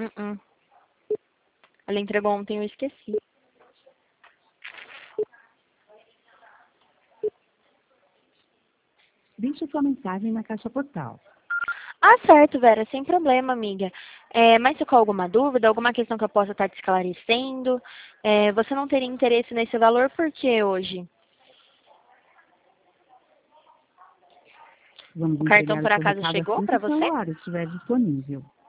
Uh-uh. Ela entregou ontem, eu esqueci. Deixe sua mensagem na caixa postal. Ah, certo, Vera, sem problema, amiga. Mas ficou alguma dúvida, alguma questão que eu possa estar te esclarecendo? Você não teria interesse nesse valor por que hoje? Vamos O cartão entregar o por seu acaso recado chegou assim que para o você? celular estiver disponível.